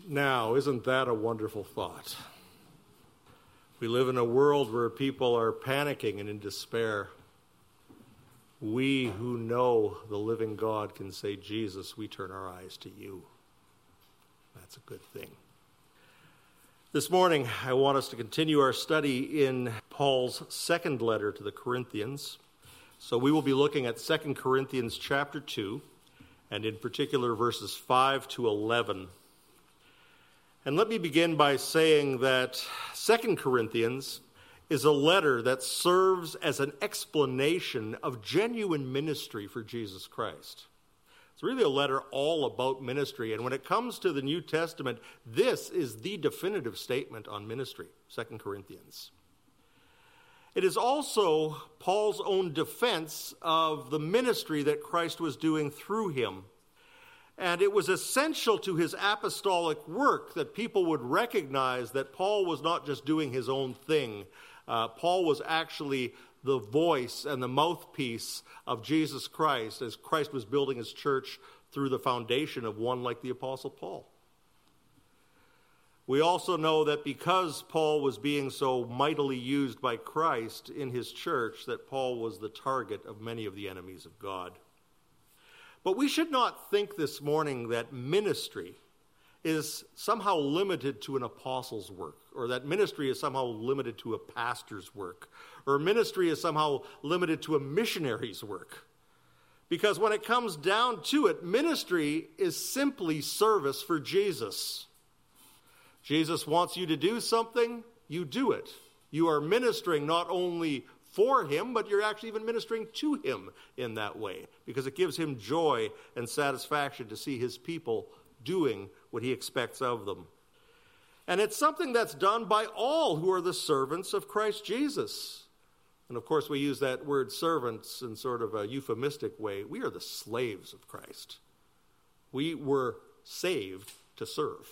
Now, isn't that a wonderful thought? We live in a world where people are panicking and in despair. We who know the living God can say, Jesus, we turn our eyes to you. That's a good thing. This morning, I want us to continue our study in Paul's second letter to the Corinthians. So we will be looking at 2 Corinthians chapter 2, and in particular verses 5 to 11. And let me begin by saying that 2 Corinthians is a letter that serves as an explanation of genuine ministry for Jesus Christ. It's really a letter all about ministry. And when it comes to the New Testament, this is the definitive statement on ministry, 2 Corinthians. It is also Paul's own defense of the ministry that Christ was doing through him. And it was essential to his apostolic work that people would recognize that Paul was not just doing his own thing. Paul was actually the voice and the mouthpiece of Jesus Christ as Christ was building his church through the foundation of one like the Apostle Paul. We also know that because Paul was being so mightily used by Christ in his church, that Paul was the target of many of the enemies of God. But we should not think this morning that ministry is somehow limited to an apostle's work, or that ministry is somehow limited to a pastor's work, or ministry is somehow limited to a missionary's work. Because when it comes down to it, ministry is simply service for Jesus. Jesus wants you to do something, you do it. You are ministering not only for him, but you're actually even ministering to him in that way, because it gives him joy and satisfaction to see his people doing what he expects of them. And it's something that's done by all who are the servants of Christ Jesus. And of course, we use that word servants in sort of a euphemistic way. We are the slaves of Christ. We were saved to serve.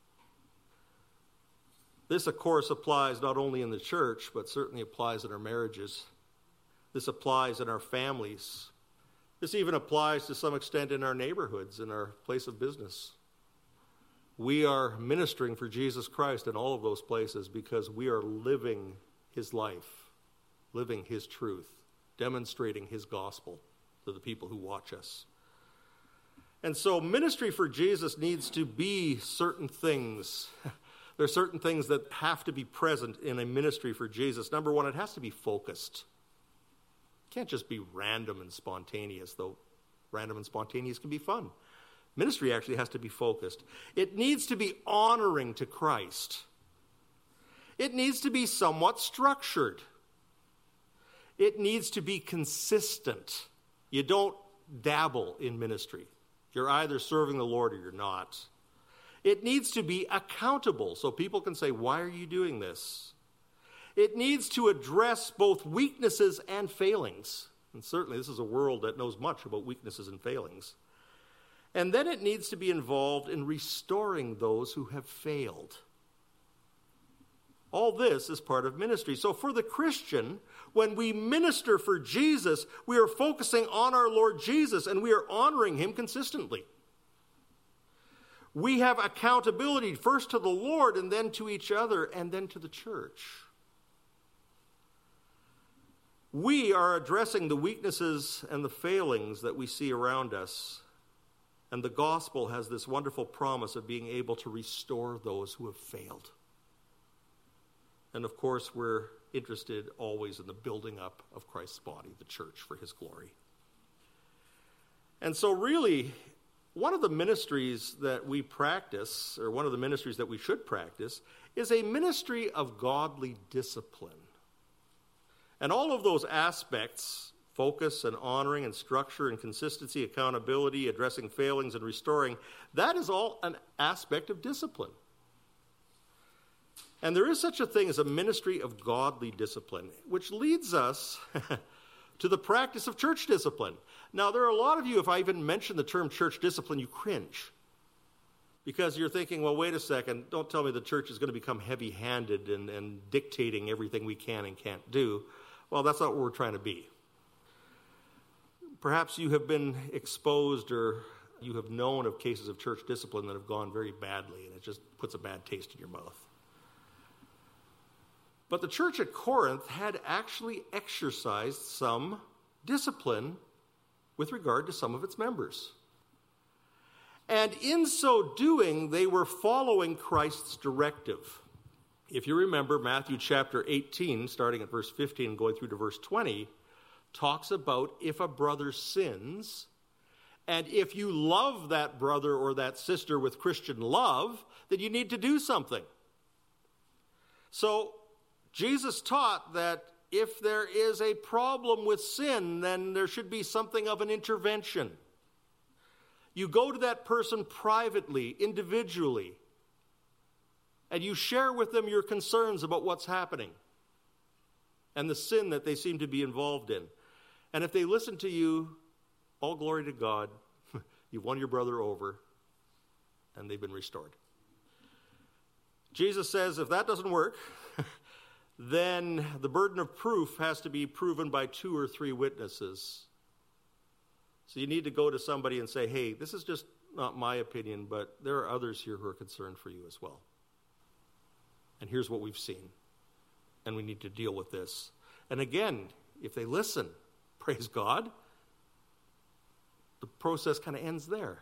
This, of course, applies not only in the church, but certainly applies in our marriages. This applies in our families. This even applies to some extent in our neighborhoods, in our place of business. We are ministering for Jesus Christ in all of those places because we are living his life, living his truth, demonstrating his gospel to the people who watch us. And so ministry for Jesus needs to be certain things. There are certain things that have to be present in a ministry for Jesus. Number one, it has to be focused. It can't just be random and spontaneous, though random and spontaneous can be fun. Ministry actually has to be focused. It needs to be honoring to Christ. It needs to be somewhat structured. It needs to be consistent. You don't dabble in ministry. You're either serving the Lord or you're not. It needs to be accountable so people can say, why are you doing this? It needs to address both weaknesses and failings. And certainly this is a world that knows much about weaknesses and failings. And then it needs to be involved in restoring those who have failed. All this is part of ministry. So for the Christian, when we minister for Jesus, we are focusing on our Lord Jesus and we are honoring him consistently. We have accountability first to the Lord and then to each other and then to the church. We are addressing the weaknesses and the failings that we see around us. And the gospel has this wonderful promise of being able to restore those who have failed. And of course, we're interested always in the building up of Christ's body, the church, for his glory. And so really, one of the ministries that we practice, or one of the ministries that we should practice, is a ministry of godly discipline. And all of those aspects, focus and honoring and structure and consistency, accountability, addressing failings and restoring, that is all an aspect of discipline. And there is such a thing as a ministry of godly discipline, which leads us to the practice of church discipline. Now, there are a lot of you, if I even mention the term church discipline, you cringe. Because you're thinking, well, wait a second, don't tell me the church is going to become heavy-handed and dictating everything we can and can't do. Well, that's not what we're trying to be. Perhaps you have been exposed or you have known of cases of church discipline that have gone very badly, and it just puts a bad taste in your mouth. But the church at Corinth had actually exercised some discipline with regard to some of its members. And in so doing, they were following Christ's directive. If you remember, Matthew chapter 18, starting at verse 15 and going through to verse 20, talks about if a brother sins, and if you love that brother or that sister with Christian love, then you need to do something. So Jesus taught that if there is a problem with sin, then there should be something of an intervention. You go to that person privately, individually, and you share with them your concerns about what's happening and the sin that they seem to be involved in. And if they listen to you, all glory to God, you've won your brother over, and they've been restored. Jesus says if that doesn't work, then the burden of proof has to be proven by 2 or 3 witnesses. So you need to go to somebody and say, hey, this is just not my opinion, but there are others here who are concerned for you as well. And here's what we've seen. And we need to deal with this. And again, if they listen, praise God, the process kind of ends there.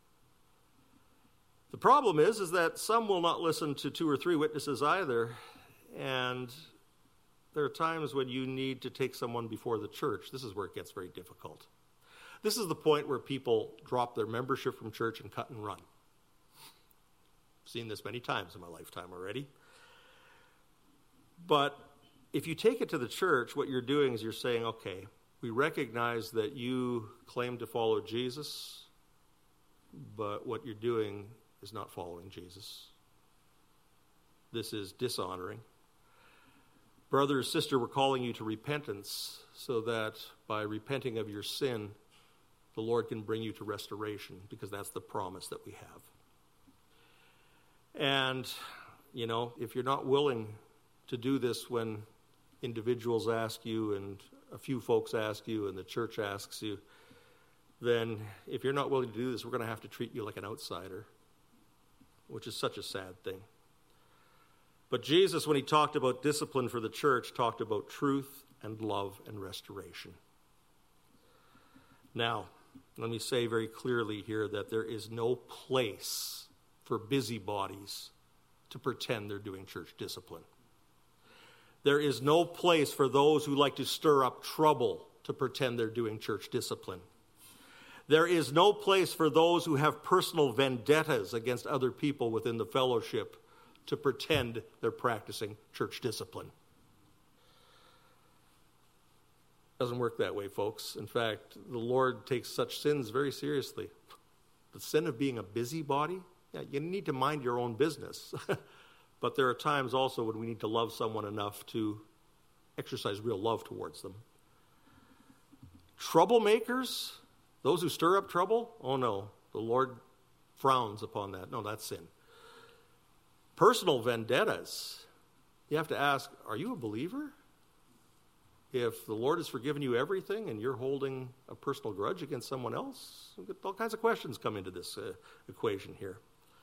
The problem is that some will not listen to 2 or 3 witnesses either. And there are times when you need to take someone before the church. This is where it gets very difficult. This is the point where people drop their membership from church and cut and run. I've seen this many times in my lifetime already. But if you take it to the church, what you're doing is you're saying, okay, we recognize that you claim to follow Jesus, but what you're doing is not following Jesus. This is dishonoring. Brother or sister, we're calling you to repentance so that by repenting of your sin, the Lord can bring you to restoration, because that's the promise that we have. And, if you're not willing to do this when individuals ask you and a few folks ask you and the church asks you, then if you're not willing to do this, we're going to have to treat you like an outsider, which is such a sad thing. But Jesus, when he talked about discipline for the church, talked about truth and love and restoration. Now, let me say very clearly here that there is no place for busybodies to pretend they're doing church discipline. There is no place for those who like to stir up trouble to pretend they're doing church discipline. There is no place for those who have personal vendettas against other people within the fellowship to pretend they're practicing church discipline. Doesn't work that way, folks. In fact, the Lord takes such sins very seriously. The sin of being a busybody, you need to mind your own business. But there are times also when we need to love someone enough to exercise real love towards them. Troublemakers, those who stir up trouble, oh no, the Lord frowns upon that. No, that's sin. Personal vendettas, you have to ask, are you a believer? If the Lord has forgiven you everything and you're holding a personal grudge against someone else, all kinds of questions come into this equation here.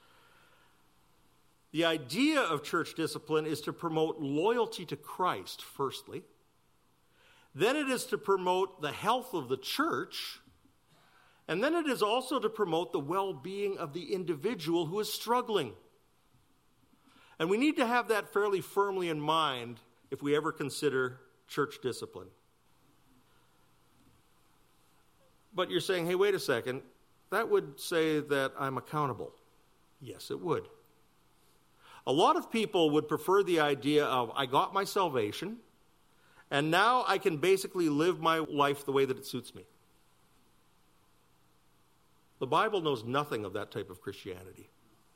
The idea of church discipline is to promote loyalty to Christ, firstly. Then it is to promote the health of the church. And then it is also to promote the well-being of the individual who is struggling. And we need to have that fairly firmly in mind if we ever consider church discipline. But you're saying, hey, wait a second, that would say that I'm accountable. Yes, it would. A lot of people would prefer the idea of, I got my salvation, and now I can basically live my life the way that it suits me. The Bible knows nothing of that type of Christianity.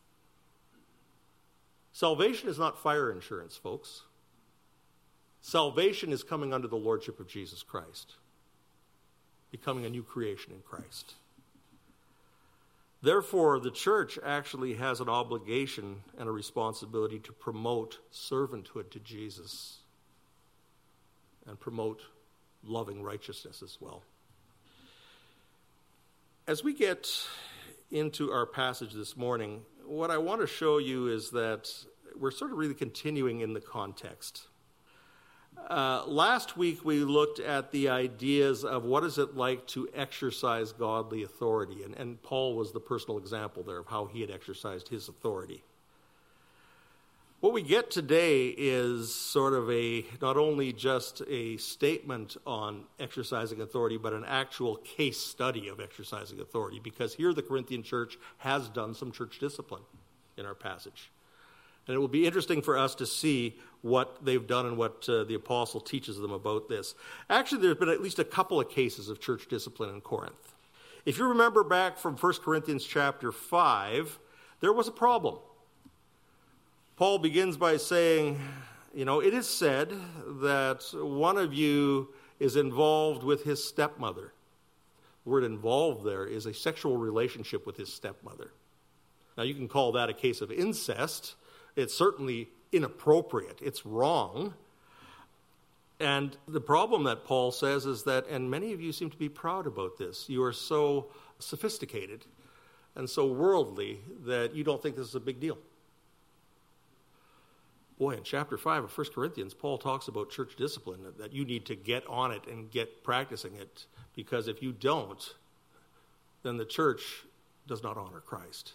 Salvation is not fire insurance, folks. Salvation is coming under the lordship of Jesus Christ, becoming a new creation in Christ. Therefore, the church actually has an obligation and a responsibility to promote servanthood to Jesus and promote loving righteousness as well. As we get into our passage this morning, what I want to show you is that we're sort of really continuing in the context. Last week we looked at the ideas of what is it like to exercise godly authority, and Paul was the personal example there of how he had exercised his authority. What we get today is sort of not only just a statement on exercising authority, but an actual case study of exercising authority, because here the Corinthian church has done some church discipline in our passage. And it will be interesting for us to see what they've done and what the apostle teaches them about this. Actually, there's been at least a couple of cases of church discipline in Corinth. If you remember back from 1 Corinthians chapter 5, there was a problem. Paul begins by saying, it is said that one of you is involved with his stepmother. The word involved there is a sexual relationship with his stepmother. Now, you can call that a case of incest. It's certainly inappropriate. It's wrong. And the problem that Paul says is that, and many of you seem to be proud about this, you are so sophisticated and so worldly that you don't think this is a big deal. Boy, in chapter 5 of 1 Corinthians, Paul talks about church discipline, that you need to get on it and get practicing it, because if you don't, then the church does not honor Christ.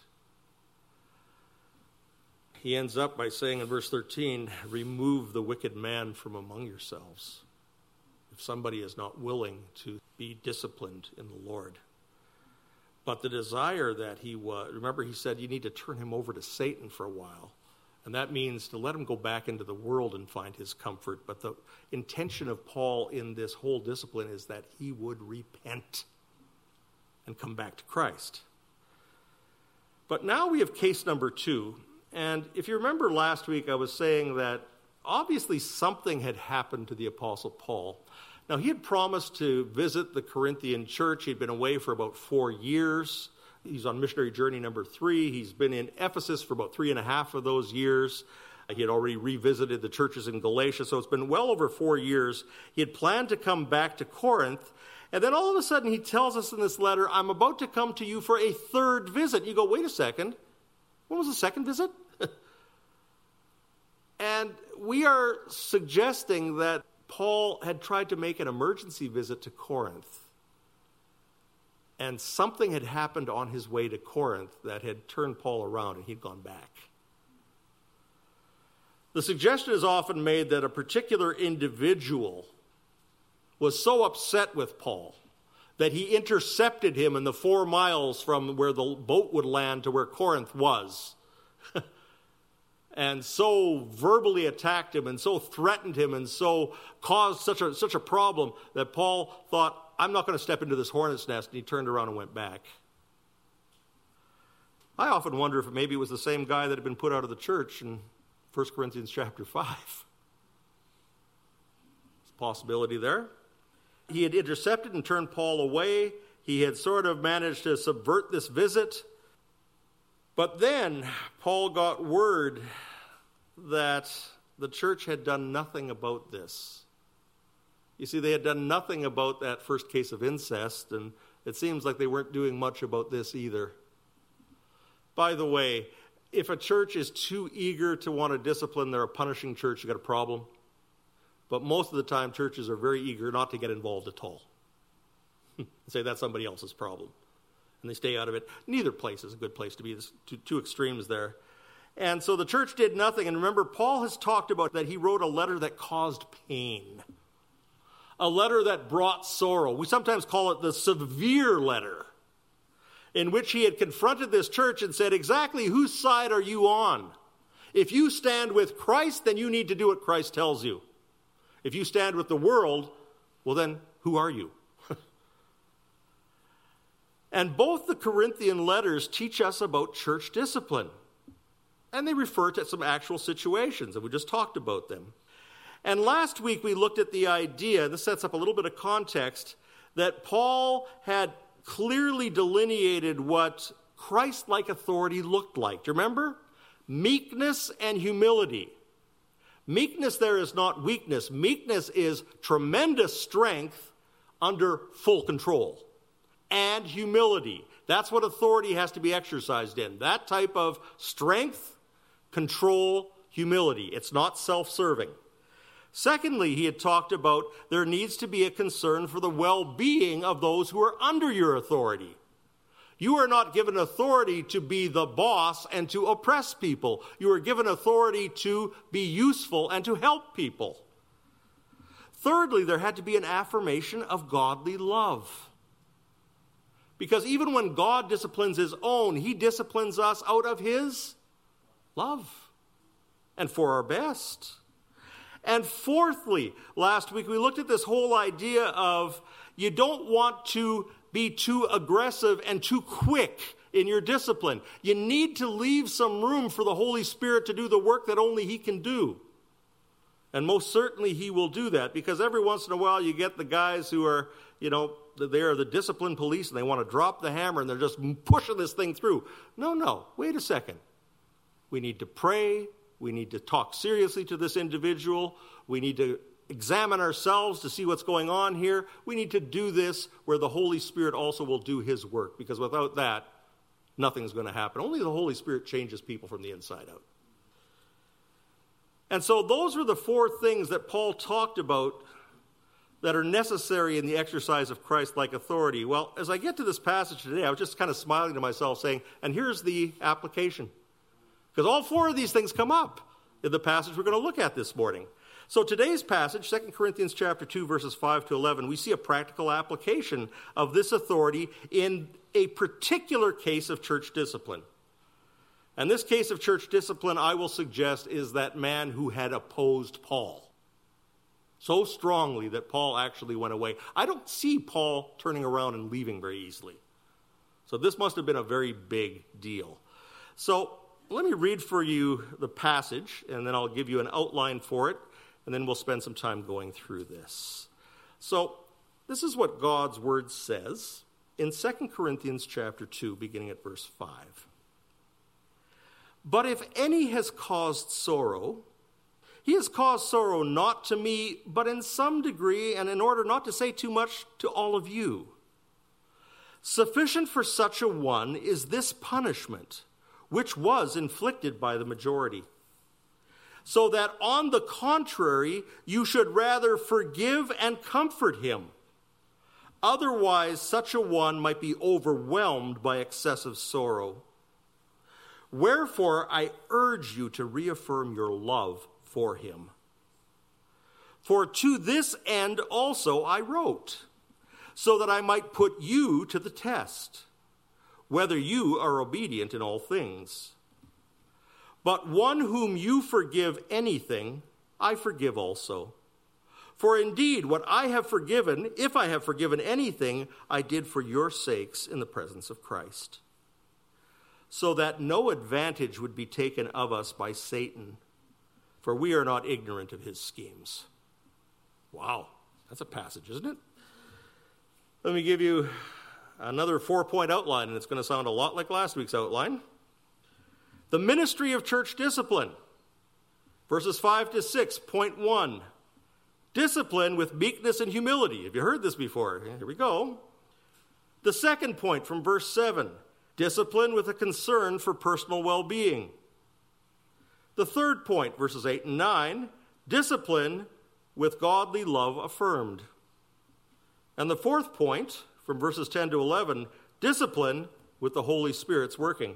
He ends up by saying in verse 13, remove the wicked man from among yourselves, if somebody is not willing to be disciplined in the Lord. But the desire that remember he said you need to turn him over to Satan for a while. And that means to let him go back into the world and find his comfort. But the intention of Paul in this whole discipline is that he would repent and come back to Christ. But now we have case number 2. And if you remember last week, I was saying that obviously something had happened to the Apostle Paul. Now, he had promised to visit the Corinthian church. He'd been away for about 4 years. He's on missionary journey number 3. He's been in Ephesus for about 3.5 of those years. He had already revisited the churches in Galatia, so it's been well over 4 years. He had planned to come back to Corinth, and then all of a sudden he tells us in this letter, I'm about to come to you for a 3rd visit. You go, wait a second, when was the 2nd visit? And we are suggesting that Paul had tried to make an emergency visit to Corinth. And something had happened on his way to Corinth that had turned Paul around and he'd gone back. The suggestion is often made that a particular individual was so upset with Paul that he intercepted him in the 4 miles from where the boat would land to where Corinth was. And so verbally attacked him and so threatened him and so caused such a problem that Paul thought, I'm not going to step into this hornet's nest, and he turned around and went back. I often wonder if maybe it was the same guy that had been put out of the church in 1 Corinthians chapter 5. There's a possibility there. He had intercepted and turned Paul away. He had sort of managed to subvert this visit. But then Paul got word that the church had done nothing about this. You see, they had done nothing about that first case of incest, and it seems like they weren't doing much about this either. By the way, if a church is too eager to want to discipline, they're a punishing church, you've got a problem. But most of the time, churches are very eager not to get involved at all. Say that's somebody else's problem. And they stay out of it. Neither place is a good place to be. There's two extremes there. And so the church did nothing. And remember, Paul has talked about that he wrote a letter that caused pain. A letter that brought sorrow. We sometimes call it the severe letter, in which he had confronted this church and said, exactly whose side are you on? If you stand with Christ, then you need to do what Christ tells you. If you stand with the world, well then, who are you? And both the Corinthian letters teach us about church discipline. And they refer to some actual situations, and we just talked about them. And last week we looked at the idea, this sets up a little bit of context, that Paul had clearly delineated what Christ-like authority looked like. Do you remember? Meekness and humility. Meekness there is not weakness. Meekness is tremendous strength under full control. and humility. That's what authority has to be exercised in. That type of strength, control, humility. It's not self-serving. Secondly, he had talked about there needs to be a concern for the well-being of those who are under your authority. You are not given authority to be the boss and to oppress people. You are given authority to be useful and to help people. Thirdly, there had to be an affirmation of godly love. Because even when God disciplines his own, he disciplines us out of his love and for our best. And fourthly, last week we looked at this whole idea of you don't want to be too aggressive and too quick in your discipline. You need to leave some room for the Holy Spirit to do the work that only he can do. And most certainly he will do that, because every once in a while you get the guys who are, they are the discipline police and they want to drop the hammer and they're just pushing this thing through. No, wait a second. We need to pray. We need to talk seriously to this individual. We need to examine ourselves to see what's going on here. We need to do this where the Holy Spirit also will do his work, because without that, nothing's going to happen. Only the Holy Spirit changes people from the inside out. And so those are the four things that Paul talked about that are necessary in the exercise of Christ-like authority. Well, as I get to this passage today, I was just kind of smiling to myself saying, and here's the application. Because all four of these things come up in the passage we're going to look at this morning. So today's passage, 2 Corinthians chapter 2, verses 5 to 11, we see a practical application of this authority in a particular case of church discipline. And this case of church discipline, I will suggest, is that man who had opposed Paul so strongly that Paul actually went away. I don't see Paul turning around and leaving very easily. So this must have been a very big deal. So let me read for you the passage, and then I'll give you an outline for it, and then we'll spend some time going through this. So this is what God's word says in 2 Corinthians chapter 2, beginning at verse 5. But if any has caused sorrow, he has caused sorrow not to me, but in some degree, and in order not to say too much, to all of you. Sufficient for such a one is this punishment, which was inflicted by the majority. So that on the contrary, you should rather forgive and comfort him. Otherwise, such a one might be overwhelmed by excessive sorrow. Wherefore, I urge you to reaffirm your love for him. For to this end also I wrote, so that I might put you to the test, whether you are obedient in all things. But one whom you forgive anything, I forgive also. For indeed, what I have forgiven, if I have forgiven anything, I did for your sakes in the presence of Christ, so that no advantage would be taken of us by Satan, for we are not ignorant of his schemes. Wow, that's a passage, isn't it? Let me give you another 4-point outline, and it's going to sound a lot like last week's outline. The ministry of church discipline. Verses 5 to 6, point 1. Discipline with meekness and humility. Have you heard this before? Here we go. The second point from verse 7. Discipline with a concern for personal well-being. The third point, verses 8 and 9. Discipline with godly love affirmed. And the fourth point, from verses 10 to 11, discipline with the Holy Spirit's working.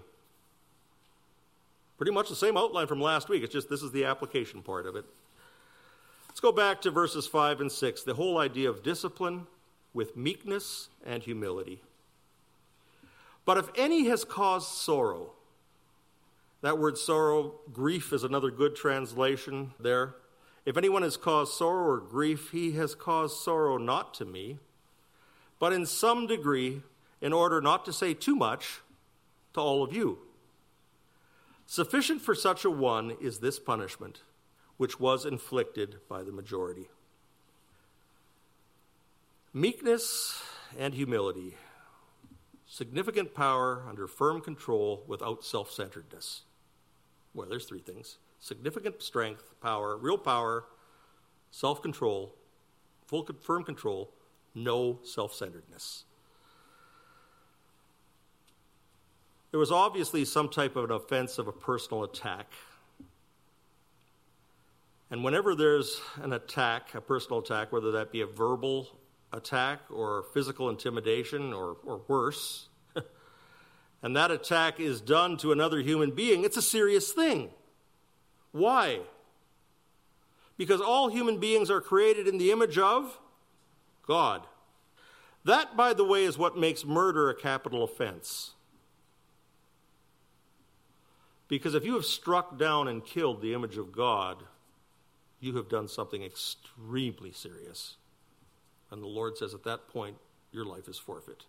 Pretty much the same outline from last week. It's just this is the application part of it. Let's go back to verses 5 and 6, the whole idea of discipline with meekness and humility. But if any has caused sorrow, that word sorrow, grief is another good translation there. If anyone has caused sorrow or grief, he has caused sorrow not to me, but in some degree, in order not to say too much, to all of you. Sufficient for such a one is this punishment, which was inflicted by the majority. Meekness and humility. Significant power under firm control without self-centeredness. Well, there's three things. Significant strength, power, self-control, firm control, no self-centeredness. There was obviously some type of an offense of a personal attack. And whenever there's an attack, a personal attack, whether that be a verbal attack or physical intimidation or worse, and that attack is done to another human being, it's a serious thing. Why? Because all human beings are created in the image of God. That, by the way, is what makes murder a capital offense. Because if you have struck down and killed the image of God, you have done something extremely serious. And the Lord says at that point, your life is forfeit.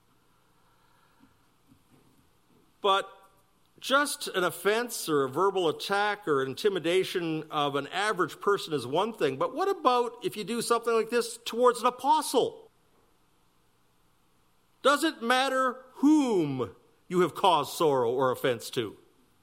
But just an offense or a verbal attack or intimidation of an average person is one thing. But what about if you do something like this towards an apostle? Does it matter whom you have caused sorrow or offense to?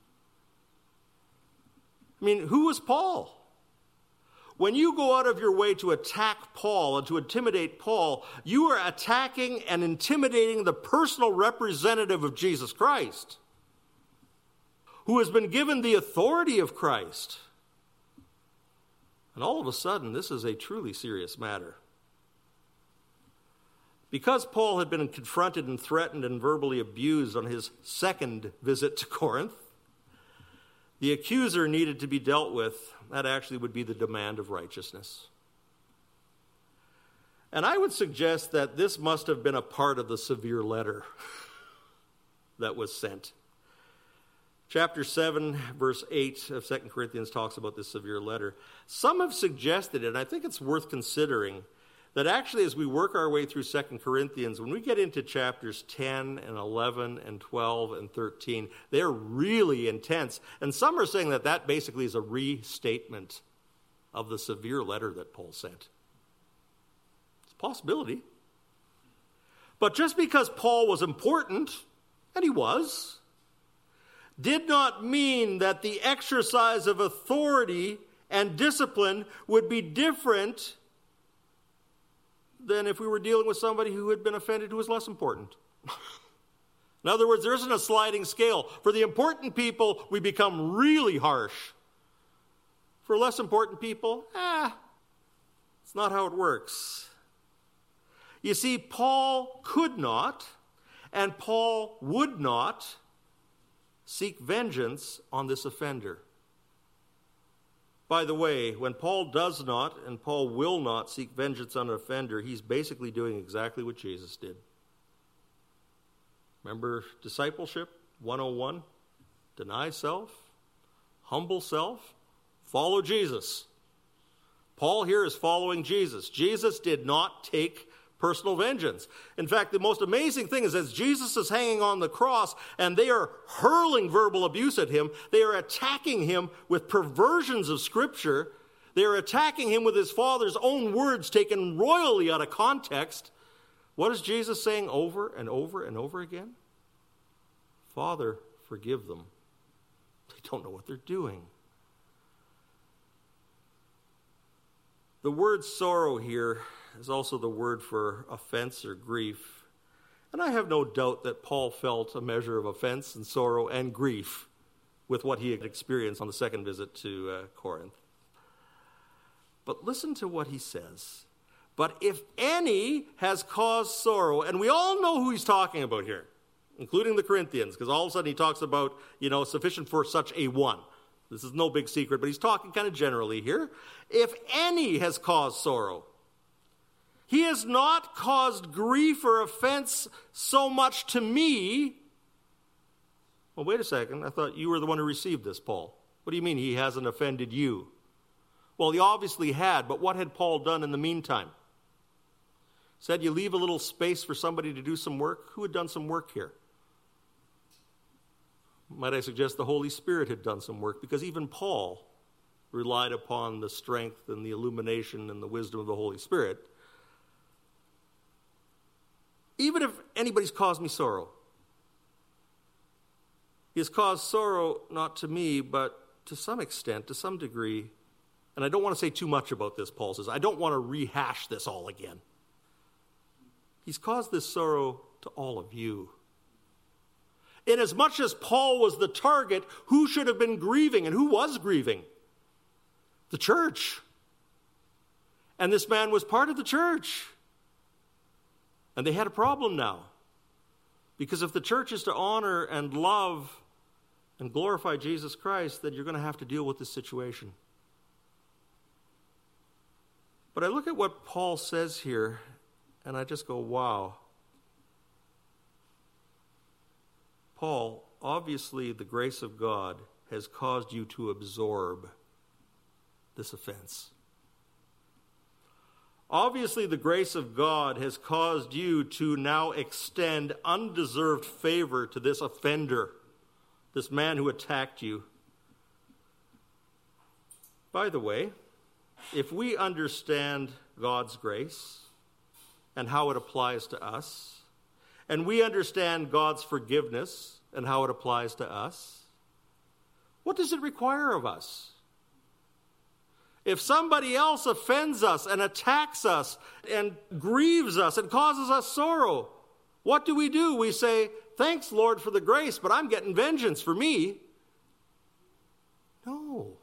I mean, who was Paul? When you go out of your way to attack Paul and to intimidate Paul, you are attacking and intimidating the personal representative of Jesus Christ, who has been given the authority of Christ. And all of a sudden, this is a truly serious matter. Because Paul had been confronted and threatened and verbally abused on his second visit to Corinth, the accuser needed to be dealt with. That actually would be the demand of righteousness. And I would suggest that this must have been a part of the severe letter that was sent. Chapter 7, verse 8 of 2 Corinthians talks about this severe letter. Some have suggested, and I think it's worth considering, that actually as we work our way through 2 Corinthians, when we get into chapters 10 and 11 and 12 and 13, they're really intense. And some are saying that that basically is a restatement of the severe letter that Paul sent. It's a possibility. But just because Paul was important, and he was, did not mean that the exercise of authority and discipline would be different than if we were dealing with somebody who had been offended who was less important. In other words, there isn't a sliding scale. For the important people, we become really harsh. For less important people, it's not how it works. You see, Paul could not, and Paul would not seek vengeance on this offender. By the way, when Paul does not and Paul will not seek vengeance on an offender, he's basically doing exactly what Jesus did. Remember discipleship 101? Deny self, humble self, follow Jesus. Paul here is following Jesus. Jesus did not take personal vengeance. In fact, the most amazing thing is as Jesus is hanging on the cross and they are hurling verbal abuse at him, they are attacking him with perversions of Scripture, they are attacking him with his Father's own words taken royally out of context. What is Jesus saying over and over and over again? Father, forgive them. They don't know what they're doing. The word sorrow here is also the word for offense or grief. And I have no doubt that Paul felt a measure of offense and sorrow and grief with what he had experienced on the second visit to Corinth. But listen to what he says. But if any has caused sorrow, and we all know who he's talking about here, including the Corinthians, because all of a sudden he talks about, sufficient for such a one. This is no big secret, but he's talking kind of generally here. If any has caused sorrow, he has not caused grief or offense so much to me. Well, wait a second. I thought you were the one who received this, Paul. What do you mean he hasn't offended you? Well, he obviously had, but what had Paul done in the meantime? Said you leave a little space for somebody to do some work. Who had done some work here? Might I suggest the Holy Spirit had done some work, because even Paul relied upon the strength and the illumination and the wisdom of the Holy Spirit. Even if anybody's caused me sorrow, he has caused sorrow not to me, but to some extent, to some degree. And I don't want to say too much about this, Paul says. I don't want to rehash this all again. He's caused this sorrow to all of you. Inasmuch as Paul was the target, who should have been grieving and who was grieving? The church. And this man was part of the church. And they had a problem now. Because if the church is to honor and love and glorify Jesus Christ, then you're going to have to deal with this situation. But I look at what Paul says here, and I just go, wow. Paul, obviously the grace of God has caused you to absorb this offense. Obviously the grace of God has caused you to now extend undeserved favor to this offender, this man who attacked you. By the way, if we understand God's grace and how it applies to us, and we understand God's forgiveness and how it applies to us, what does it require of us? If somebody else offends us and attacks us and grieves us and causes us sorrow, what do? We say, thanks, Lord, for the grace, but I'm getting vengeance for me. No.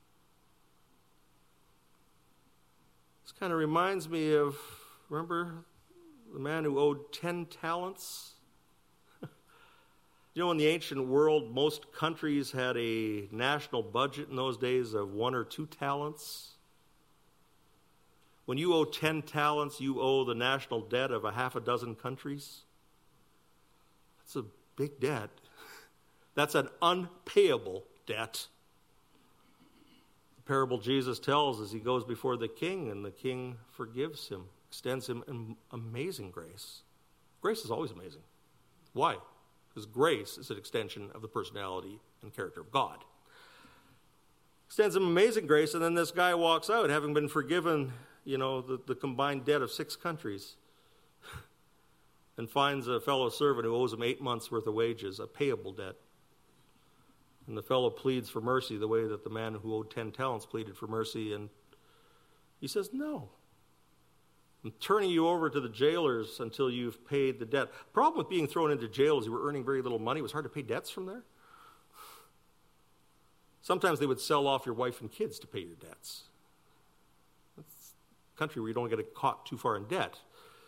This kind of reminds me of, remember the man who owed 10 talents? You know, in the ancient world, most countries had a national budget in those days of 1 or 2 talents. When you owe 10 talents, you owe the national debt of a half a dozen countries. That's a big debt. That's an unpayable debt. The parable Jesus tells is he goes before the king, and the king forgives him, extends him amazing grace. Grace is always amazing. Why? Because grace is an extension of the personality and character of God. Extends him amazing grace, and then this guy walks out having been forgiven, the combined debt of 6 countries, and finds a fellow servant who owes him 8 months' worth of wages, a payable debt. And the fellow pleads for mercy the way that the man who owed 10 talents pleaded for mercy, and he says, no. I'm turning you over to the jailers until you've paid the debt. The problem with being thrown into jail is you were earning very little money. It was hard to pay debts from there. Sometimes they would sell off your wife and kids to pay your debts. That's a country where you don't get caught too far in debt.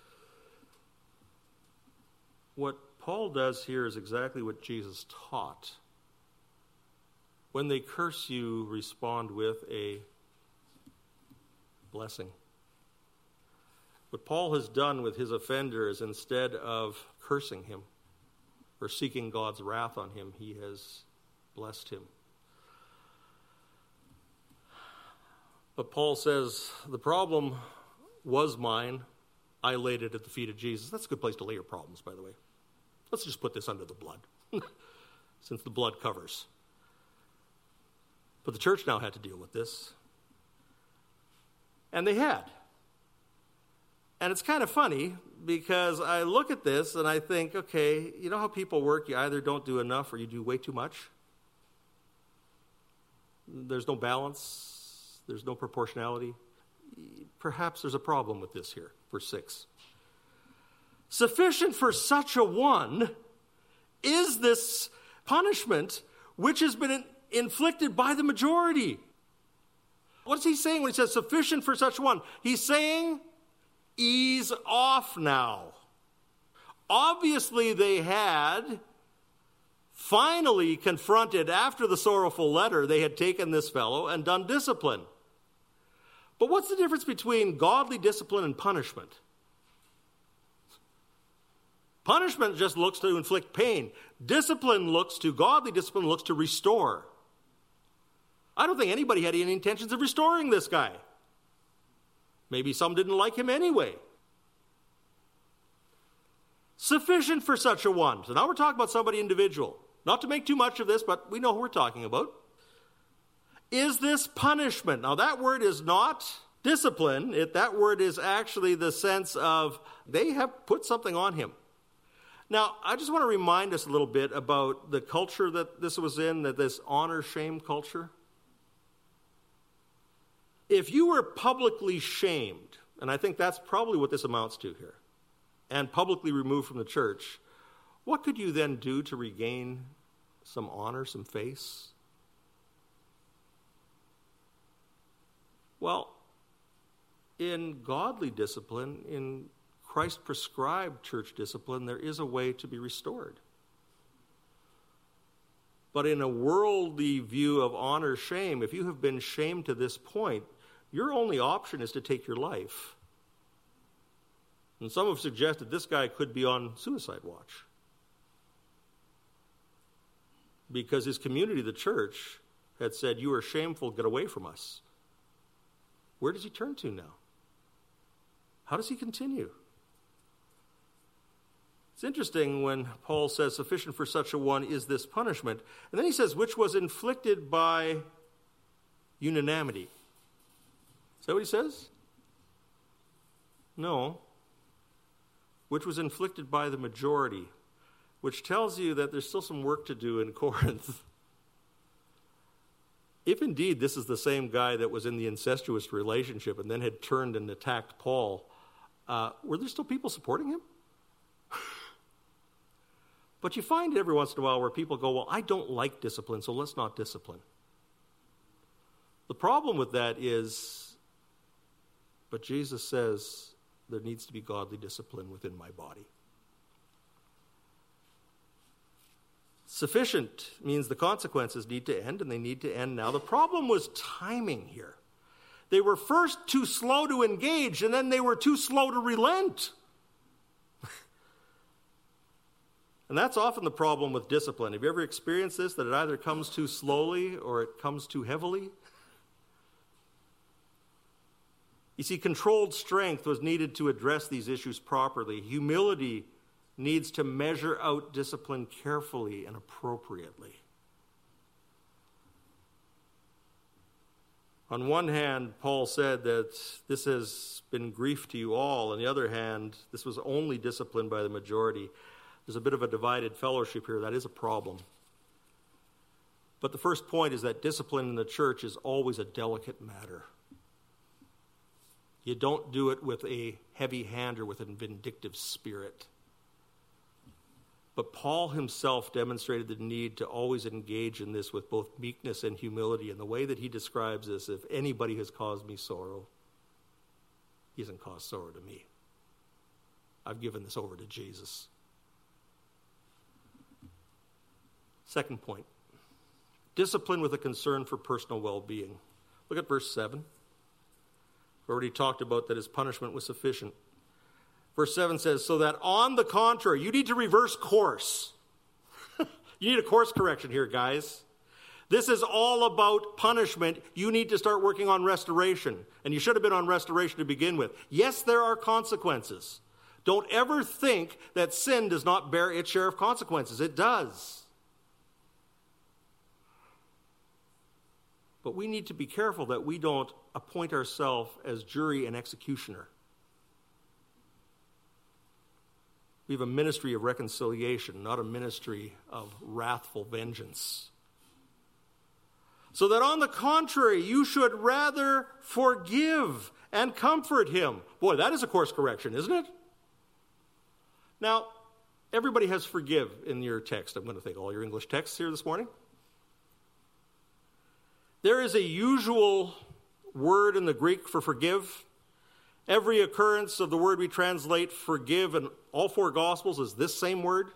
What Paul does here is exactly what Jesus taught. When they curse you, respond with a blessing. What Paul has done with his offender is instead of cursing him or seeking God's wrath on him, he has blessed him. But Paul says, the problem was mine. I laid it at the feet of Jesus. That's a good place to lay your problems, by the way. Let's just put this under the blood, since the blood covers. But the church now had to deal with this. And they had. And it's kind of funny because I look at this and I think, okay, you know how people work? You either don't do enough or you do way too much. There's no balance. There's no proportionality. Perhaps there's a problem with this here. Verse 6. Sufficient for such a one is this punishment which has been inflicted by the majority. What is he saying when he says sufficient for such a one? He's saying, ease off now. Obviously, they had finally confronted, after the sorrowful letter, they had taken this fellow and done discipline. But what's the difference between godly discipline and punishment? Punishment just looks to inflict pain. Godly discipline looks to restore. I don't think anybody had any intentions of restoring this guy. Maybe some didn't like him anyway. Sufficient for such a one. So now we're talking about somebody individual. Not to make too much of this, but we know who we're talking about. Is this punishment? Now that word is not discipline. That word is actually the sense of they have put something on him. Now, I just want to remind us a little bit about the culture that this was in, that this honor-shame culture. If you were publicly shamed, and I think that's probably what this amounts to here, and publicly removed from the church, what could you then do to regain some honor, some face? Well, in godly discipline, in Christ-prescribed church discipline, there is a way to be restored. But in a worldly view of honor, shame, if you have been shamed to this point, your only option is to take your life. And some have suggested this guy could be on suicide watch, because his community, the church, had said, "You are shameful, get away from us." Where does he turn to now? How does he continue? It's interesting when Paul says, "Sufficient for such a one is this punishment." And then he says, "which was inflicted by unanimity." Is that what he says? No. Which was inflicted by the majority, which tells you that there's still some work to do in Corinth. If indeed this is the same guy that was in the incestuous relationship and then had turned and attacked Paul, were there still people supporting him? But you find every once in a while where people go, "Well, I don't like discipline, so let's not discipline." The problem with that is, but Jesus says there needs to be godly discipline within my body. Sufficient means the consequences need to end, and they need to end now. The problem was timing here. They were first too slow to engage, and then they were too slow to relent. And that's often the problem with discipline. Have you ever experienced this, that it either comes too slowly or it comes too heavily? You see, controlled strength was needed to address these issues properly. Humility needs to measure out discipline carefully and appropriately. On one hand, Paul said that this has been grief to you all. On the other hand, this was only disciplined by the majority. There's a bit of a divided fellowship here. That is a problem. But the first point is that discipline in the church is always a delicate matter. You don't do it with a heavy hand or with a vindictive spirit. But Paul himself demonstrated the need to always engage in this with both meekness and humility. And the way that he describes this, if anybody has caused me sorrow, he hasn't caused sorrow to me. I've given this over to Jesus. Second point, discipline with a concern for personal well-being. Look at verse 7. We already talked about that his punishment was sufficient. Verse 7 says, "So that on the contrary," you need to reverse course. You need a course correction here, guys. This is all about punishment. You need to start working on restoration. And you should have been on restoration to begin with. Yes, there are consequences. Don't ever think that sin does not bear its share of consequences. It does. But we need to be careful that we don't appoint ourselves as jury and executioner. We have a ministry of reconciliation, not a ministry of wrathful vengeance. So that on the contrary, you should rather forgive and comfort him. Boy, that is a course correction, isn't it? Now, everybody has forgive in your text. I'm going to think all your English texts here this morning. There is a usual word in the Greek for forgive. Every occurrence of the word we translate forgive in all four Gospels is this same word.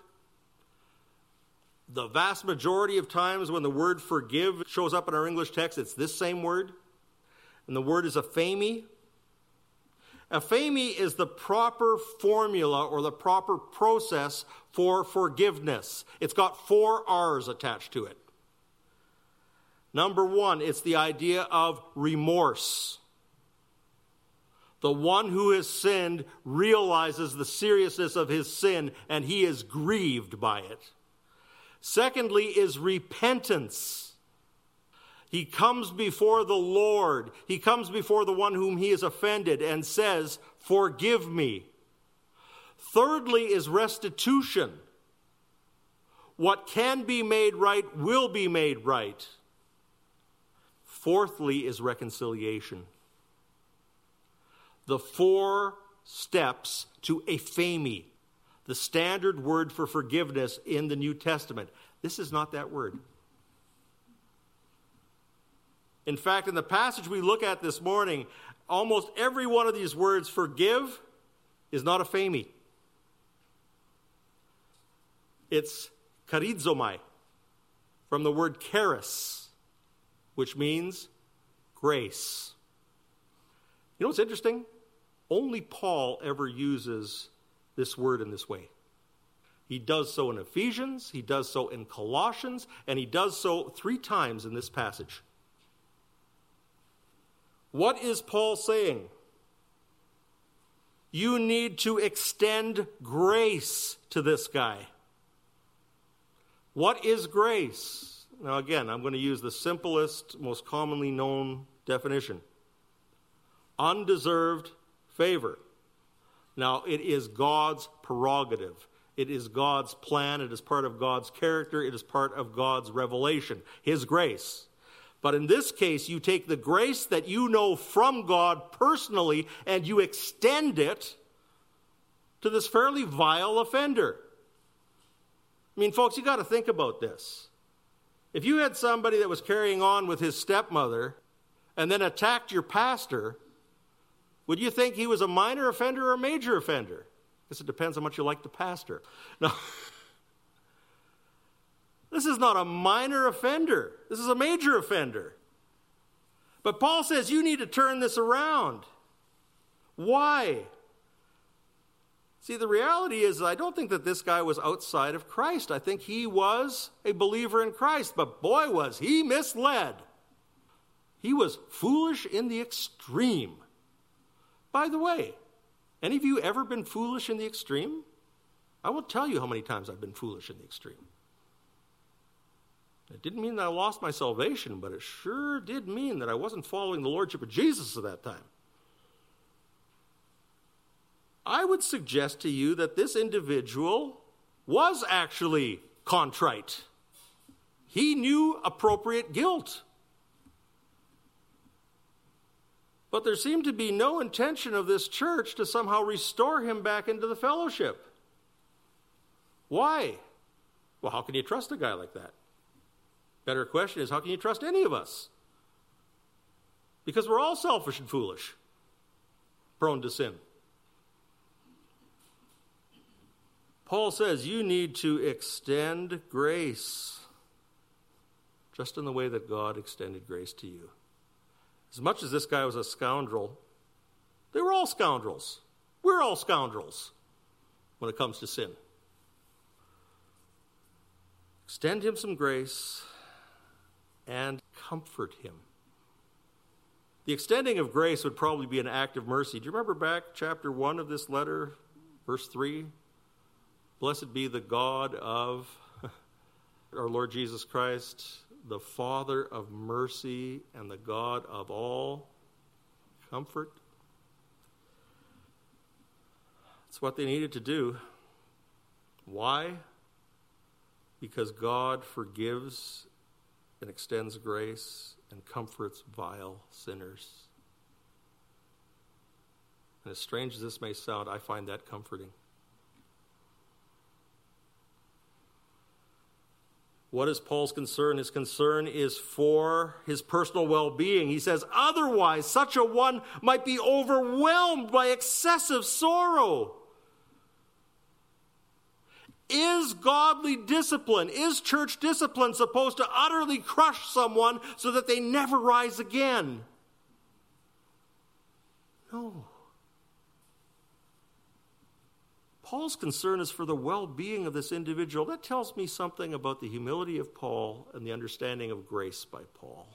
The vast majority of times when the word forgive shows up in our English text, it's this same word. And the word is aphemi. Aphemi is the proper formula or the proper process for forgiveness. It's got 4 R's attached to it. Number 1, it's the idea of remorse. The one who has sinned realizes the seriousness of his sin and he is grieved by it. Secondly is repentance. He comes before the Lord. He comes before the one whom he has offended and says, "Forgive me." Thirdly is restitution. What can be made right will be made right. Fourthly is reconciliation. The 4 steps to aphemi, the standard word for forgiveness in the New Testament. This is not that word. In fact, in the passage we look at this morning, almost every one of these words, forgive, is not a phemi. It's charizomai, from the word charis, which means grace. You know what's interesting? Only Paul ever uses this word in this way. He does so in Ephesians, he does so in Colossians, and he does so 3 times in this passage. What is Paul saying? You need to extend grace to this guy. What is grace? Now again, I'm going to use the simplest, most commonly known definition. Undeserved favor. Now, it is God's prerogative. It is God's plan. It is part of God's character. It is part of God's revelation, His grace. But in this case, you take the grace that you know from God personally and you extend it to this fairly vile offender. I mean, folks, you got to think about this. If you had somebody that was carrying on with his stepmother and then attacked your pastor, would you think he was a minor offender or a major offender? I guess it depends how much you like the pastor. No. This is not a minor offender. This is a major offender. But Paul says you need to turn this around. Why? See, the reality is I don't think that this guy was outside of Christ. I think he was a believer in Christ. But boy, was he misled. He was foolish in the extreme. By the way, any of you ever been foolish in the extreme? I won't tell you how many times I've been foolish in the extreme. It didn't mean that I lost my salvation, but it sure did mean that I wasn't following the lordship of Jesus at that time. I would suggest to you that this individual was actually contrite. He knew appropriate guilt. But there seemed to be no intention of this church to somehow restore him back into the fellowship. Why? Well, how can you trust a guy like that? Better question is, how can you trust any of us? Because we're all selfish and foolish, prone to sin. Paul says you need to extend grace just in the way that God extended grace to you. As much as this guy was a scoundrel, they were all scoundrels. We're all scoundrels when it comes to sin. Extend him some grace and comfort him. The extending of grace would probably be an act of mercy. Do you remember back chapter 1 of this letter, verse 3? Blessed be the God of our Lord Jesus Christ, the Father of mercy and the God of all comfort. That's what they needed to do. Why? Because God forgives and extends grace and comforts vile sinners. And as strange as this may sound, I find that comforting. What is Paul's concern? His concern is for his personal well-being. He says, otherwise, such a one might be overwhelmed by excessive sorrow. Is godly discipline, is church discipline supposed to utterly crush someone so that they never rise again? No. Paul's concern is for the well-being of this individual. That tells me something about the humility of Paul and the understanding of grace by Paul.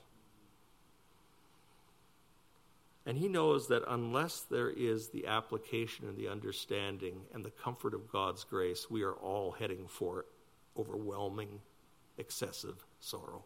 And he knows that unless there is the application and the understanding and the comfort of God's grace, we are all heading for overwhelming, excessive sorrow.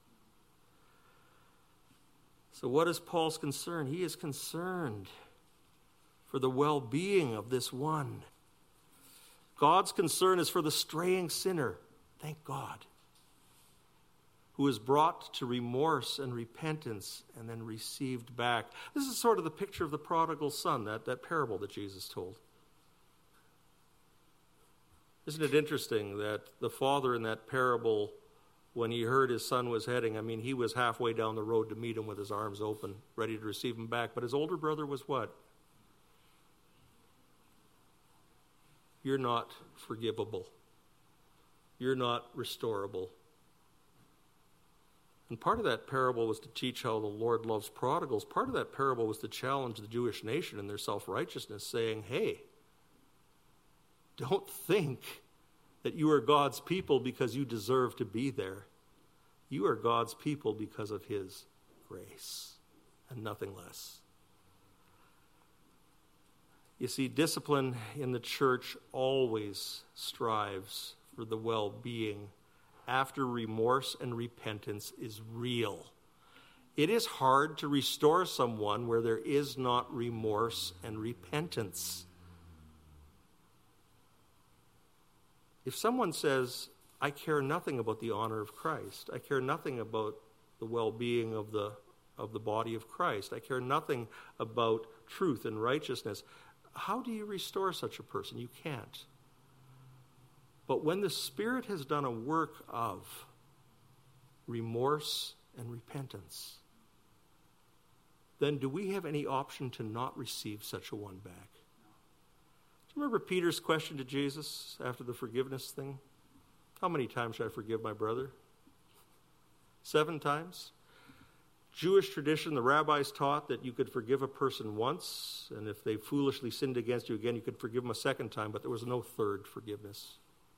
So what is Paul's concern? He is concerned for the well-being of this one. God's concern is for the straying sinner, thank God, who is brought to remorse and repentance and then received back. This is sort of the picture of the prodigal son, that parable that Jesus told. Isn't it interesting that the father in that parable, when he heard his son was heading, he was halfway down the road to meet him with his arms open, ready to receive him back. But his older brother was what? You're not forgivable. You're not restorable. And part of that parable was to teach how the Lord loves prodigals. Part of that parable was to challenge the Jewish nation in their self-righteousness, saying, hey, don't think that you are God's people because you deserve to be there. You are God's people because of his grace and nothing less. You see, discipline in the church always strives for the well-being after remorse and repentance is real. It is hard to restore someone where there is not remorse and repentance. If someone says, I care nothing about the honor of Christ, I care nothing about the well-being of the body of Christ, I care nothing about truth and righteousness, how do you restore such a person? You can't. But when the Spirit has done a work of remorse and repentance, then do we have any option to not receive such a one back? Do you remember Peter's question to Jesus after the forgiveness thing? How many times should I forgive my brother? 7 times? Jewish tradition, the rabbis taught that you could forgive a person once, and if they foolishly sinned against you again, you could forgive them a second time, but there was no third forgiveness.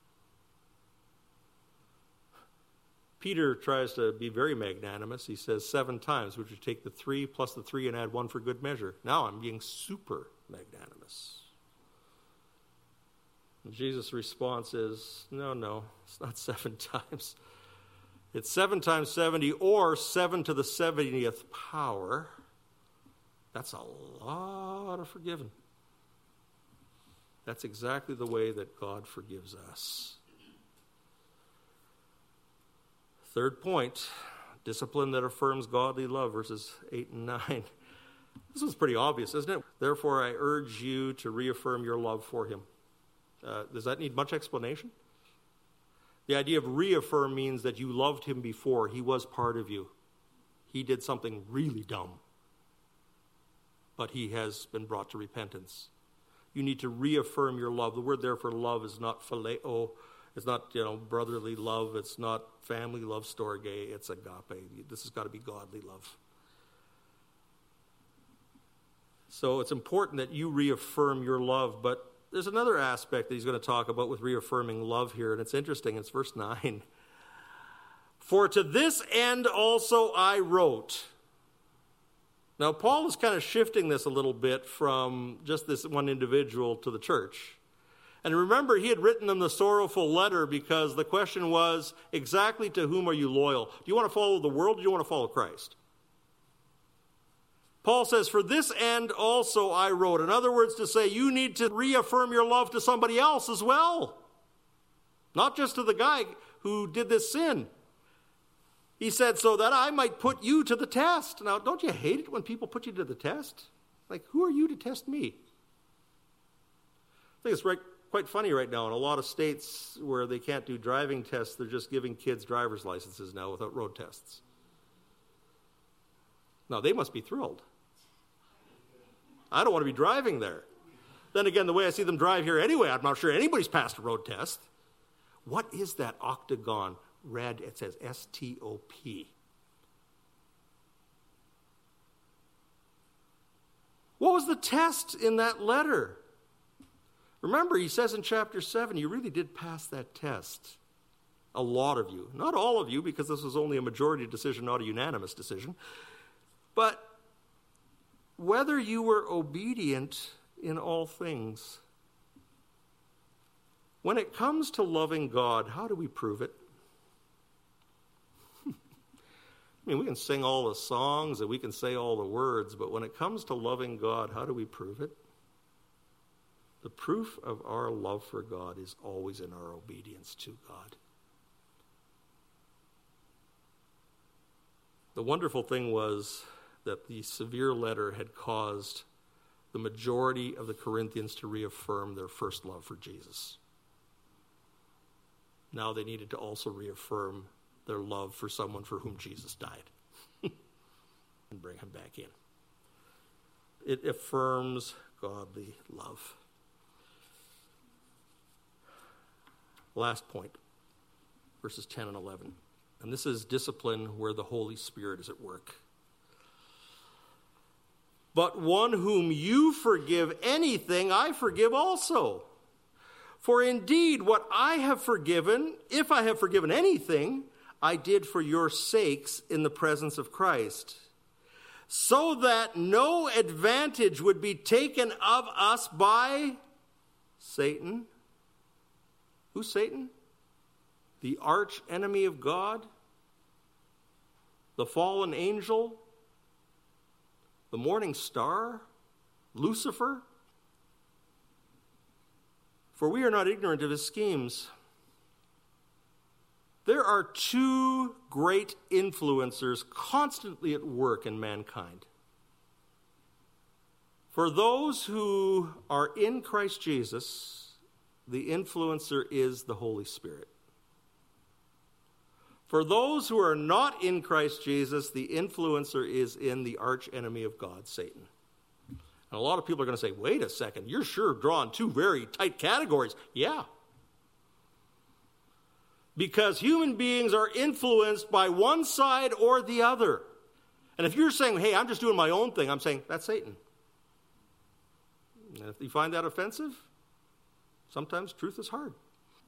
Peter tries to be very magnanimous. He says 7 times, which would take the 3 plus the 3 and add 1 for good measure. Now I'm being super magnanimous. And Jesus' response is, no, it's not 7 times. It's 7 times 70, or 7 to the 70th power. That's a lot of forgiving. That's exactly the way that God forgives us. Third point, discipline that affirms godly love, verses 8 and 9. This was pretty obvious, isn't it? Therefore, I urge you to reaffirm your love for him. Does that need much explanation? The idea of reaffirm means that you loved him before. He was part of you. He did something really dumb, but he has been brought to repentance. You need to reaffirm your love. The word there for love is not phileo. It's not, brotherly love. It's not family love, storge. It's agape. This has got to be godly love. So it's important that you reaffirm your love, but there's another aspect that he's going to talk about with reaffirming love here, and it's interesting. It's verse 9. For to this end also I wrote. Now, Paul is kind of shifting this a little bit from just this one individual to the church. And remember, he had written them the sorrowful letter because the question was, exactly to whom are you loyal? Do you want to follow the world or do you want to follow Christ? Paul says, for this end also I wrote. In other words, to say you need to reaffirm your love to somebody else as well. Not just to the guy who did this sin. He said, so that I might put you to the test. Now, don't you hate it when people put you to the test? Like, who are you to test me? I think it's quite funny right now. In a lot of states where they can't do driving tests, they're just giving kids driver's licenses now without road tests. Now, they must be thrilled. I don't want to be driving there. Then again, the way I see them drive here anyway, I'm not sure anybody's passed a road test. What is that octagon? Red, it says S-T-O-P. What was the test in that letter? Remember, he says in chapter 7, you really did pass that test. A lot of you. Not all of you, because this was only a majority decision, not a unanimous decision. But whether you were obedient in all things. When it comes to loving God, how do we prove it? We can sing all the songs and we can say all the words, but when it comes to loving God, how do we prove it? The proof of our love for God is always in our obedience to God. The wonderful thing was that the severe letter had caused the majority of the Corinthians to reaffirm their first love for Jesus. Now they needed to also reaffirm their love for someone for whom Jesus died and bring him back in. It affirms godly love. Last point, verses 10 and 11. And this is discipline where the Holy Spirit is at work. But one whom you forgive anything, I forgive also. For indeed, what I have forgiven, if I have forgiven anything, I did for your sakes in the presence of Christ, so that no advantage would be taken of us by Satan. Who's Satan? The arch enemy of God, the fallen angel, the morning star, Lucifer. For we are not ignorant of his schemes. There are two great influencers constantly at work in mankind. For those who are in Christ Jesus, the influencer is the Holy Spirit. For those who are not in Christ Jesus, the influencer is in the arch enemy of God, Satan. And a lot of people are going to say, wait a second, you're sure drawing two very tight categories. Yeah. Because human beings are influenced by one side or the other. And if you're saying, hey, I'm just doing my own thing, I'm saying, that's Satan. And if you find that offensive, sometimes truth is hard.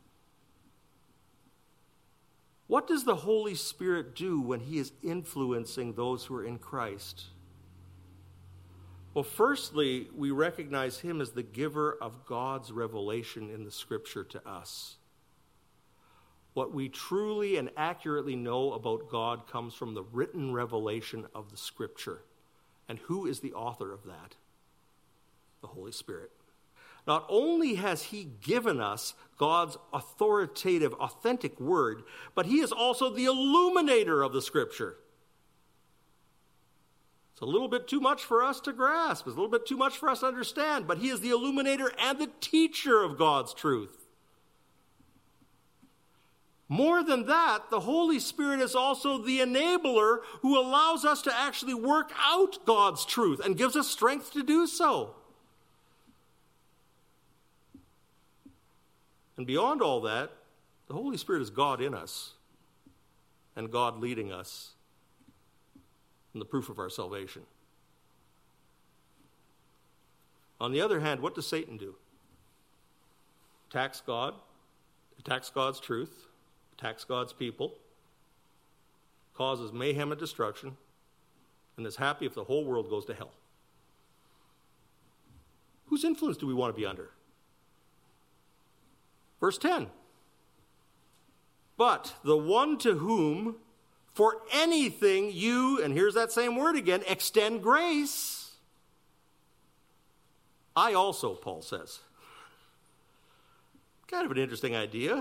What does the Holy Spirit do when he is influencing those who are in Christ? Well, firstly, we recognize him as the giver of God's revelation in the Scripture to us. What we truly and accurately know about God comes from the written revelation of the Scripture. And who is the author of that? The Holy Spirit. Not only has he given us God's authoritative, authentic word, but he is also the illuminator of the Scripture. It's a little bit too much for us to grasp. It's a little bit too much for us to understand, but he is the illuminator and the teacher of God's truth. More than that, the Holy Spirit is also the enabler who allows us to actually work out God's truth and gives us strength to do so. And beyond all that, the Holy Spirit is God in us and God leading us in the proof of our salvation. On the other hand, what does Satan do? Attacks God, attacks God's truth, attacks God's people, causes mayhem and destruction, and is happy if the whole world goes to hell. Whose influence do we want to be under? Verse 10. But the one to whom for anything you, and here's that same word again, extend grace, I also, Paul says. Kind of an interesting idea.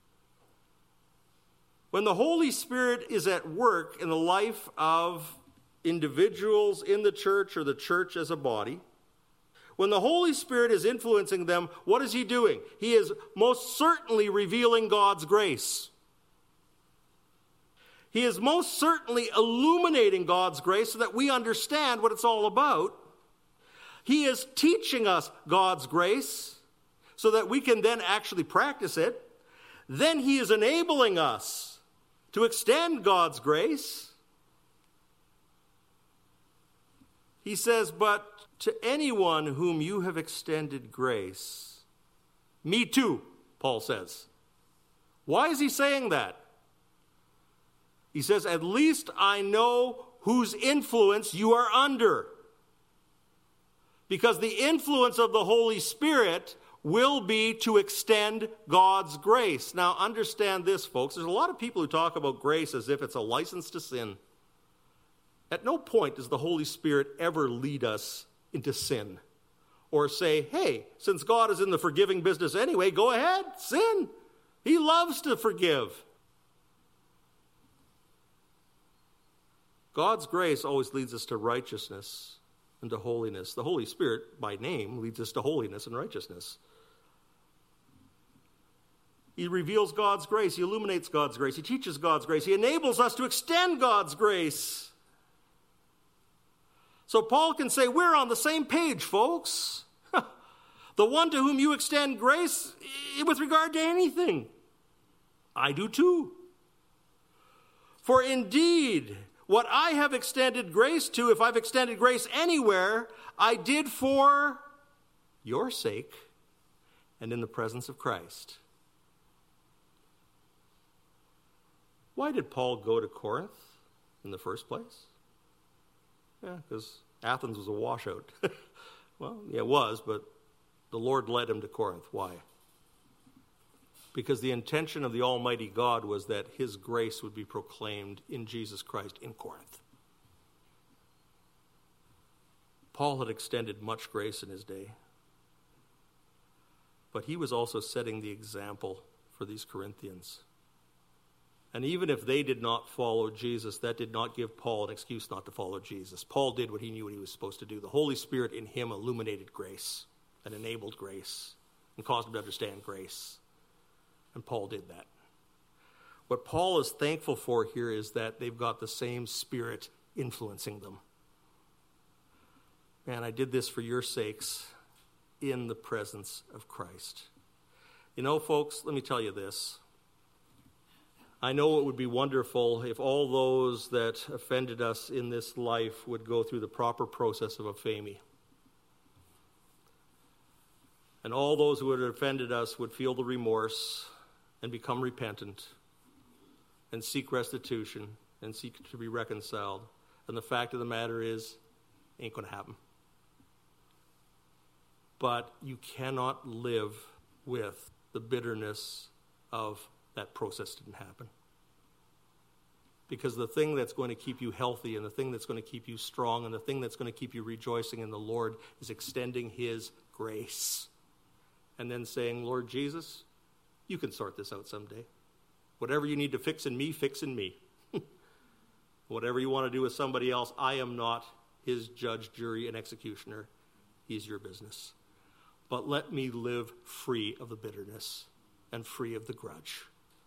When the Holy Spirit is at work in the life of individuals in the church or the church as a body, when the Holy Spirit is influencing them, what is he doing? He is most certainly revealing God's grace. He is most certainly illuminating God's grace so that we understand what it's all about. He is teaching us God's grace so that we can then actually practice it. Then he is enabling us to extend God's grace. He says, but to anyone whom you have extended grace, me too, Paul says. Why is he saying that? He says, at least I know whose influence you are under. Because the influence of the Holy Spirit will be to extend God's grace. Now, understand this, folks. There's a lot of people who talk about grace as if it's a license to sin. At no point does the Holy Spirit ever lead us into sin or say, hey, since God is in the forgiving business anyway, go ahead, sin. He loves to forgive. God's grace always leads us to righteousness and to holiness. The Holy Spirit, by name, leads us to holiness and righteousness. He reveals God's grace. He illuminates God's grace. He teaches God's grace. He enables us to extend God's grace. So Paul can say, we're on the same page, folks. The one to whom you extend grace with regard to anything, I do too. For indeed, what I have extended grace to, if I've extended grace anywhere, I did for your sake and in the presence of Christ. Why did Paul go to Corinth in the first place? Yeah, because Athens was a washout. Well, yeah, it was, but the Lord led him to Corinth. Why? Because the intention of the Almighty God was that his grace would be proclaimed in Jesus Christ in Corinth. Paul had extended much grace in his day, but he was also setting the example for these Corinthians. And even if they did not follow Jesus, that did not give Paul an excuse not to follow Jesus. Paul did what he knew what he was supposed to do. The Holy Spirit in him illuminated grace and enabled grace and caused him to understand grace. And Paul did that. What Paul is thankful for here is that they've got the same Spirit influencing them. Man, I did this for your sakes in the presence of Christ. You know, folks, let me tell you this. I know it would be wonderful if all those that offended us in this life would go through the proper process of aphiemi. And all those who had offended us would feel the remorse and become repentant and seek restitution and seek to be reconciled. And the fact of the matter is, it ain't going to happen. But you cannot live with the bitterness of that process didn't happen. Because the thing that's going to keep you healthy and the thing that's going to keep you strong and the thing that's going to keep you rejoicing in the Lord is extending his grace. And then saying, Lord Jesus, you can sort this out someday. Whatever you need to fix in me, fix in me. Whatever you want to do with somebody else, I am not his judge, jury, and executioner. He's your business. But let me live free of the bitterness and free of the grudge.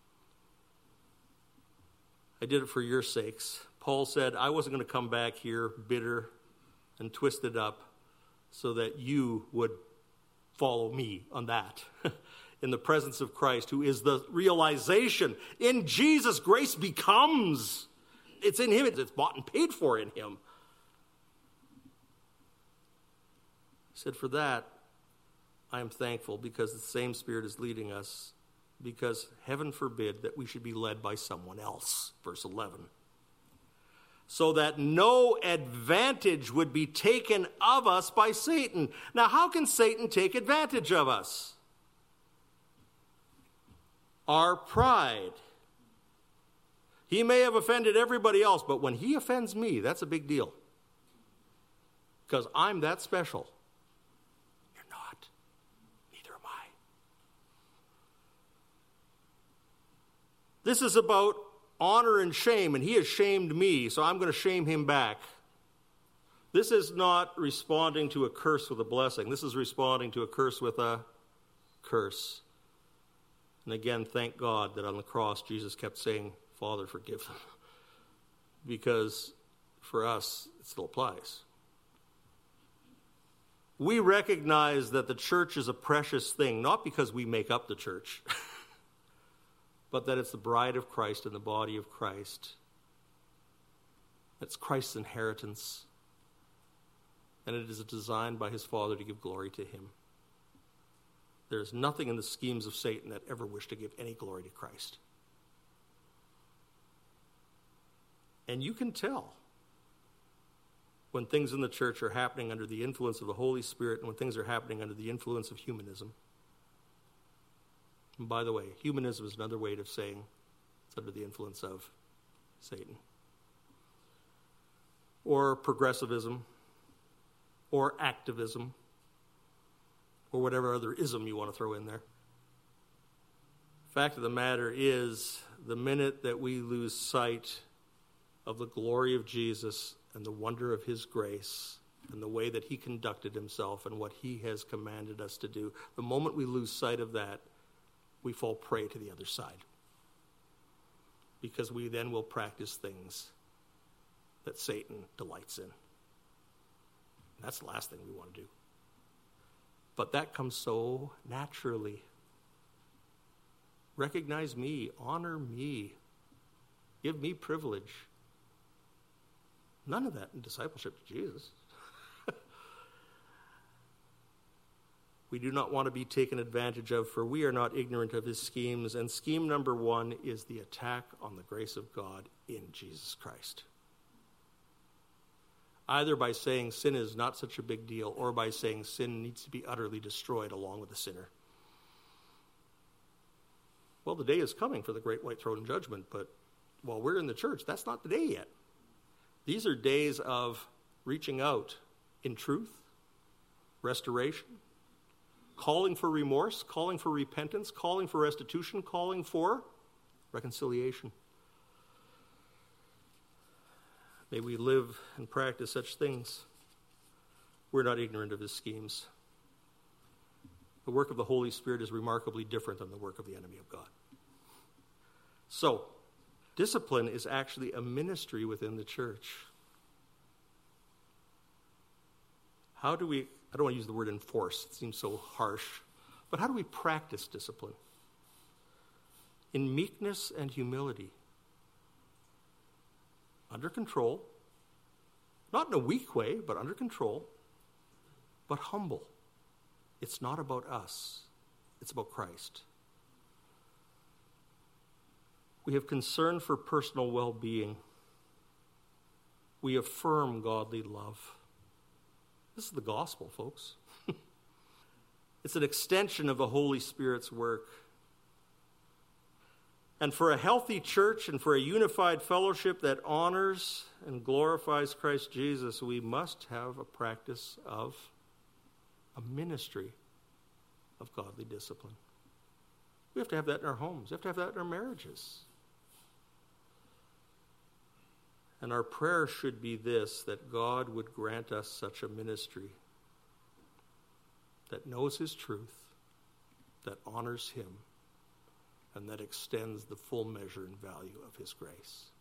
I did it for your sakes. Paul said, I wasn't going to come back here bitter and twisted up so that you would follow me on that. In the presence of Christ, who is the realization. In Jesus, grace becomes. It's in him. It's bought and paid for in him. He said, for that, I am thankful because the same Spirit is leading us. Because heaven forbid that we should be led by someone else. Verse 11. So that no advantage would be taken of us by Satan. Now, how can Satan take advantage of us? Our pride. He may have offended everybody else, but when he offends me, that's a big deal. Because I'm that special. You're not. Neither am I. This is about honor and shame, and he has shamed me, so I'm going to shame him back. This is not responding to a curse with a blessing. This is responding to a curse with a curse. And again, thank God that on the cross, Jesus kept saying, Father, forgive them. Because for us, it still applies. We recognize that the church is a precious thing, not because we make up the church, but that it's the bride of Christ and the body of Christ. It's Christ's inheritance. And it is designed by his Father to give glory to him. There is nothing in the schemes of Satan that ever wish to give any glory to Christ. And you can tell when things in the church are happening under the influence of the Holy Spirit and when things are happening under the influence of humanism. And by the way, humanism is another way of saying it's under the influence of Satan. Or progressivism, or activism, or whatever other ism you want to throw in there. Fact of the matter is, the minute that we lose sight of the glory of Jesus and the wonder of his grace and the way that he conducted himself and what he has commanded us to do, the moment we lose sight of that, we fall prey to the other side. Because we then will practice things that Satan delights in. That's the last thing we want to do. But that comes so naturally. Recognize me, honor me, give me privilege. None of that in discipleship to Jesus. We do not want to be taken advantage of, for we are not ignorant of his schemes. And scheme number one is the attack on the grace of God in Jesus Christ. Either by saying sin is not such a big deal, or by saying sin needs to be utterly destroyed along with the sinner. Well, the day is coming for the great white throne judgment, but while we're in the church, that's not the day yet. These are days of reaching out in truth, restoration, calling for remorse, calling for repentance, calling for restitution, calling for reconciliation. May we live and practice such things. We're not ignorant of his schemes. The work of the Holy Spirit is remarkably different than the work of the enemy of God. So, discipline is actually a ministry within the church. How do we, I don't want to use the word enforce, it seems so harsh, but how do we practice discipline? In meekness and humility. Under control, not in a weak way, but under control, but humble. It's not about us, it's about Christ. We have concern for personal well-being. We affirm godly love. This is the gospel, folks. It's an extension of the Holy Spirit's work. And for a healthy church and for a unified fellowship that honors and glorifies Christ Jesus, we must have a practice of a ministry of godly discipline. We have to have that in our homes. We have to have that in our marriages. And our prayer should be this, that God would grant us such a ministry that knows his truth, that honors him, and that extends the full measure and value of his grace.